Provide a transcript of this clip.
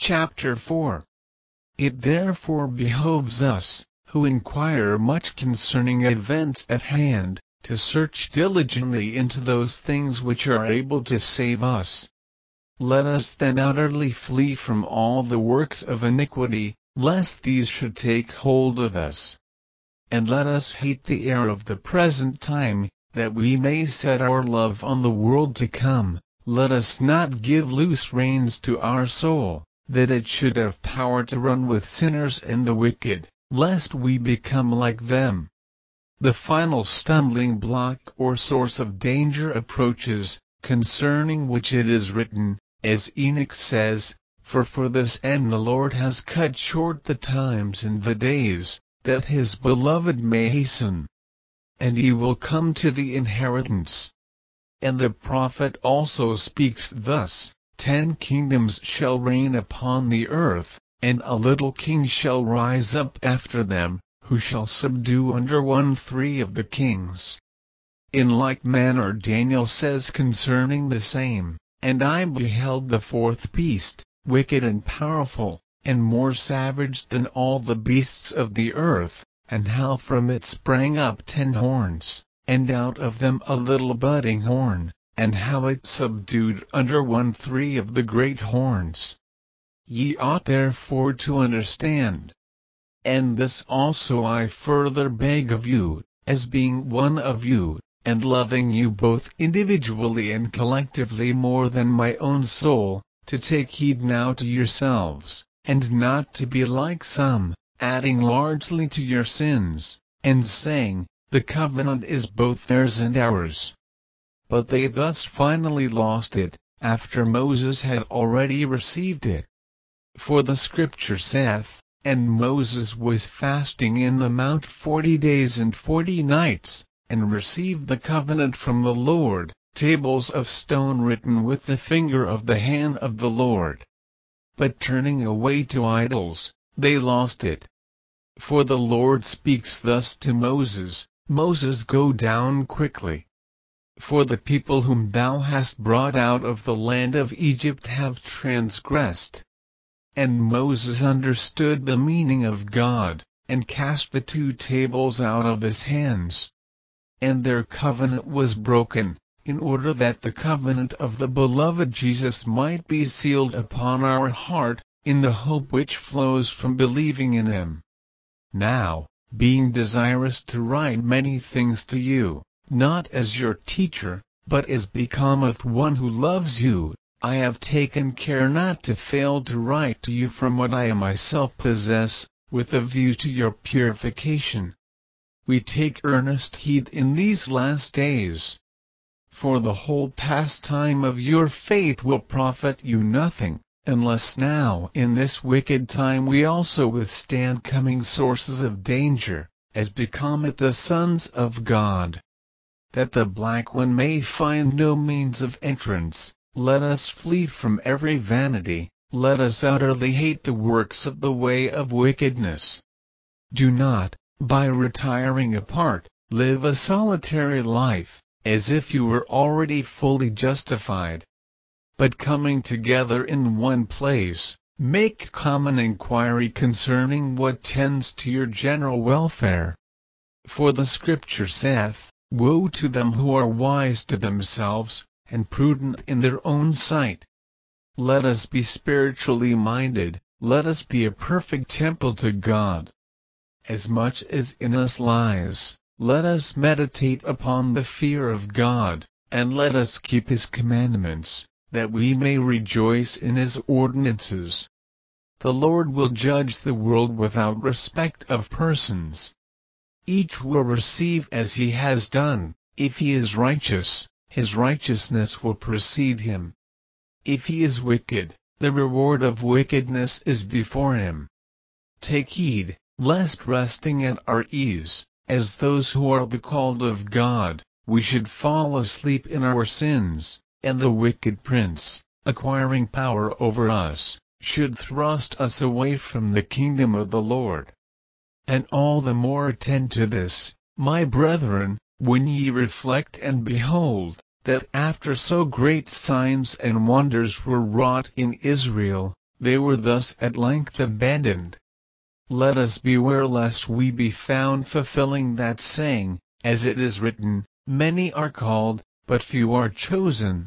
Chapter 4. It therefore behoves us, who inquire much concerning events at hand, to search diligently into those things which are able to save us. Let us then utterly flee from all the works of iniquity, lest these should take hold of us. And let us hate the error of the present time, that we may set our love on the world to come. Let us not give loose reins to our soul, that it should have power to run with sinners and the wicked, lest we become like them. The final stumbling block or source of danger approaches, concerning which it is written, as Enoch says, for this end the Lord has cut short the times and the days, that his beloved may hasten. And he will come to the inheritance. And the prophet also speaks thus, 10 kingdoms shall reign upon the earth, and a little king shall rise up after them, who shall subdue under 1/3 of the kings. In like manner Daniel says concerning the same, and I beheld the 4th beast, wicked and powerful, and more savage than all the beasts of the earth, and how from it sprang up 10 horns, and out of them a little budding horn, and how it subdued under 1/3 of the great horns. Ye ought therefore to understand. And this also I further beg of you, as being one of you, and loving you both individually and collectively more than my own soul, to take heed now to yourselves, and not to be like some, adding largely to your sins, and saying, the covenant is both theirs and ours. But they thus finally lost it, after Moses had already received it. For the scripture saith, and Moses was fasting in the mount 40 days and 40 nights, and received the covenant from the Lord, tables of stone written with the finger of the hand of the Lord. But turning away to idols, they lost it. For the Lord speaks thus to Moses, Moses, go down quickly. For the people whom thou hast brought out of the land of Egypt have transgressed. And Moses understood the meaning of God, and cast the 2 tables out of his hands. And their covenant was broken, in order that the covenant of the beloved Jesus might be sealed upon our heart, in the hope which flows from believing in him. Now, being desirous to write many things to you, not as your teacher, but as becometh one who loves you, I have taken care not to fail to write to you from what I myself possess, with a view to your purification. We take earnest heed in these last days. For the whole pastime of your faith will profit you nothing, unless now in this wicked time we also withstand coming sources of danger, as becometh the sons of God. That the black one may find no means of entrance, let us flee from every vanity, let us utterly hate the works of the way of wickedness. Do not, by retiring apart, live a solitary life, as if you were already fully justified. But coming together in one place, make common inquiry concerning what tends to your general welfare. For the scripture saith, woe to them who are wise to themselves, and prudent in their own sight. Let us be spiritually minded, let us be a perfect temple to God. As much as in us lies, let us meditate upon the fear of God, and let us keep his commandments, that we may rejoice in his ordinances. The Lord will judge the world without respect of persons. Each will receive as he has done. If he is righteous, his righteousness will precede him. If he is wicked, the reward of wickedness is before him. Take heed, lest resting at our ease, as those who are the called of God, we should fall asleep in our sins, and the wicked prince, acquiring power over us, should thrust us away from the kingdom of the Lord. And all the more attend to this, my brethren, when ye reflect and behold, that after so great signs and wonders were wrought in Israel, they were thus at length abandoned. Let us beware lest we be found fulfilling that saying, as it is written, "Many are called, but few are chosen."